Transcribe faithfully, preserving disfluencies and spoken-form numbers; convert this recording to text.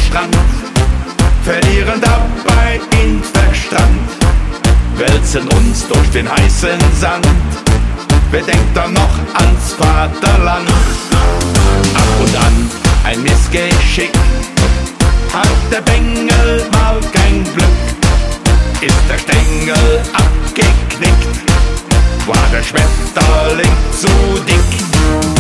Strand, verlieren dabei den Verstand, wälzen uns durch den heißen Sand. Wer denkt dann noch ans Vaterland? Ab und an ein Missgeschick, hat der Bengel mal kein Glück, ist der Stängel abgeknickt, war der Schmetterling zu dick.